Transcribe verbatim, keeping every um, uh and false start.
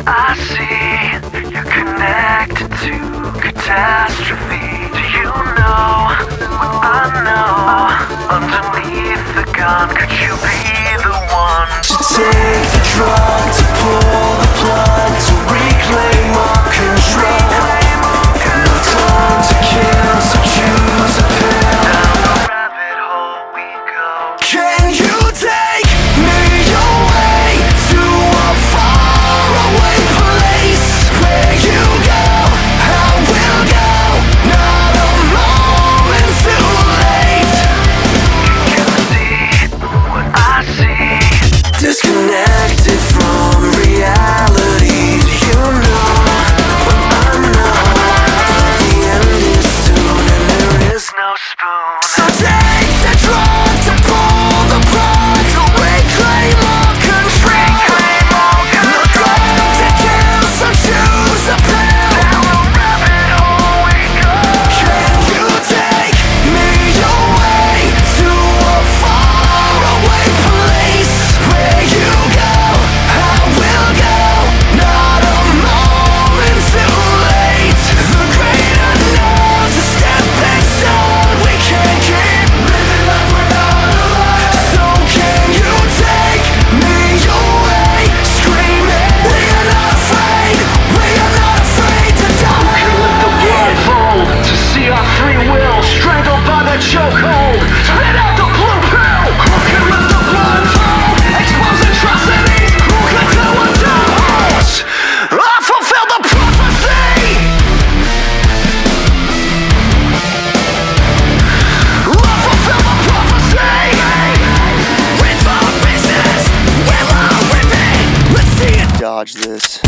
I see you're connected to catastrophe. Do you know what I know? Underneath the gun, could you be the one to take the drug, to pull the plug, to reclaim our control? No time to kill, so choose a pill. Down the rabbit hole we go. Can you take me away to a faraway place? Where you go, I will go. Not a moment too late. You can see what I see. Disconnected from reality. Do you know what I know? The end is soon and there is no spoon. So take the drug, to pull the plug, to reclaim all control. No time to kill, so choose a pill. Down the rabbit hole we go. Can you take me away to a faraway place? Where you go, I will go. Not a moment too late. The great unknown's a stepping stone. We can't keep living like we're not alive. So can you take me away, screaming? We are not afraid. We are not afraid to die. Who can let the blood fold to see our free will strangled by the chokehold? Spit out the blue pill. Who can let the blood fold? Expose atrocities. Who can tell what does? I fulfill the prophecy. I fulfill the prophecy. With our business, we're all ripping. Let's see it. Dodge this.